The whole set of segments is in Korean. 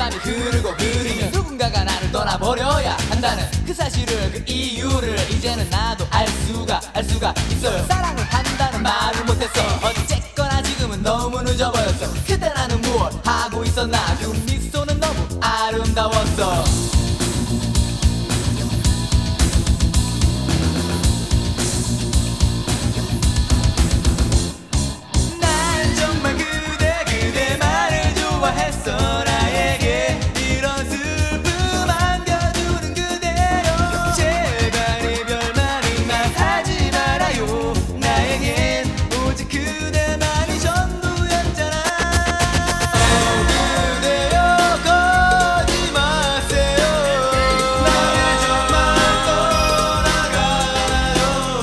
밤이 흐르면 누군가가 나를 떠나버려야 한다는 그 사실을, 그 이유를 이제는 나도 알 수가 있어요. 사랑을 한다는 말을 못했어. 어쨌거나 지금은 너무 늦어버렸어. 그때 나는 무엇 하고 있었나. 그 미소는 너무 아름다웠어. 난 정말 그대만을 좋아했어. 나에게 이런 슬픔 안겨주는 그대여. 제발 이별만은 하지 말아요. 나에겐 오직 그대만이 전부였잖아. 그대여 거지 마세요. 나를 정말 떠나가나요.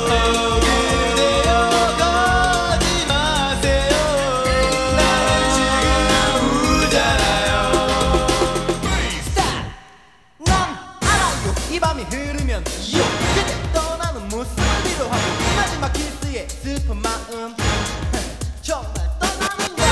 그대여 거지 마세요. 나는 지금 울잖아요. Stop! 난 알아요. 이 밤이 흐르면 그대 떠나는 모습을 위로하고 마지막 키스의 슬픈 마음 정말 떠나는가.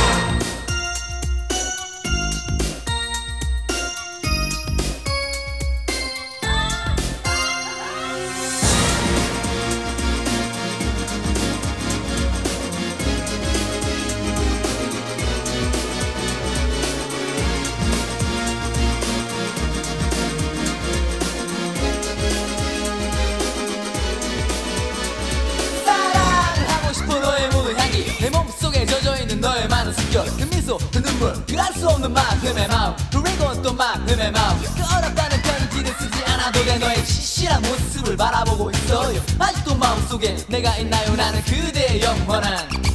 사랑을 하고 싶어. 너의 모든 향기 내 몸속에 젖어있는 너의 많은 숨결, 그 미소, 그 눈물, 그 알 수 없는 만큼의 마음, 그리고 또 만큼의 마음. 그 어렵다는 편지를 쓰지 않아도 돼. 너의 치실한 모습을 바라보고 있어요. 아직도 마음속에 내가 있나요. 나는 그대의 영원한